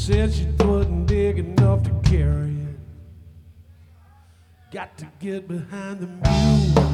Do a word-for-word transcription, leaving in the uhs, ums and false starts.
said she wasn't big enough to carry it. Got to get behind the mule.